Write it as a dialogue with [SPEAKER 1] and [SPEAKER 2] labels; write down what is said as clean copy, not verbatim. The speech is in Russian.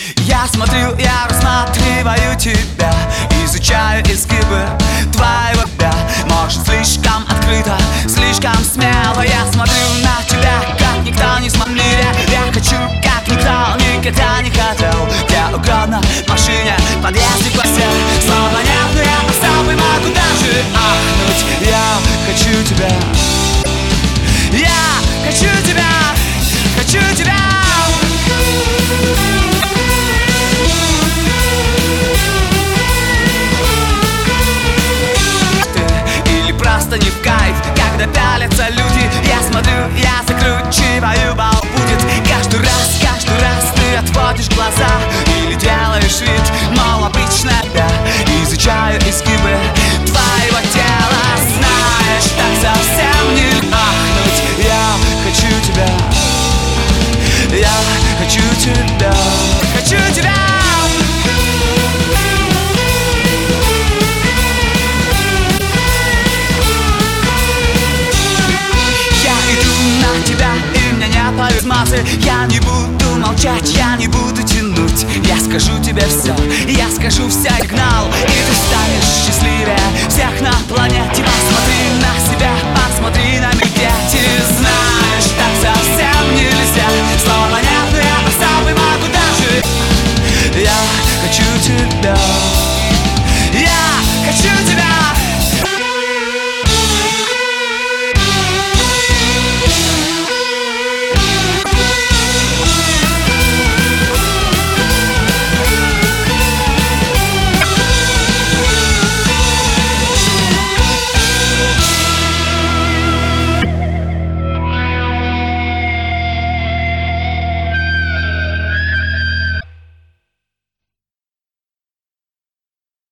[SPEAKER 1] Я смотрю, я рассматриваю тебя, изучаю изгибы твоего «я». Может, слишком открыто, слишком смело. Я смотрю на тебя, как никто не смотрел. Я хочу, как никто никогда не хотел. Где угодно, в машине, в подъезде, в классе. Словно нет, но я особый, могу даже ахнуть. Я хочу тебя. Я хочу тебя, хочу тебя. Или просто не в кайф, когда пялятся люди. Я смотрю, я закручиваю, бал будет. Каждый раз ты отводишь глаза или делаешь вид, мол, обычно я изучаю изгибы твоего тела. Знаешь, так совсем не ахнуть. Я хочу тебя. Я хочу тебя. Хочу тебя. Я не буду молчать, я не буду тянуть. Я скажу тебе все, я скажу все, сигнал. И ты станешь счастливее всех на планете. Посмотри на себя, посмотри на меня.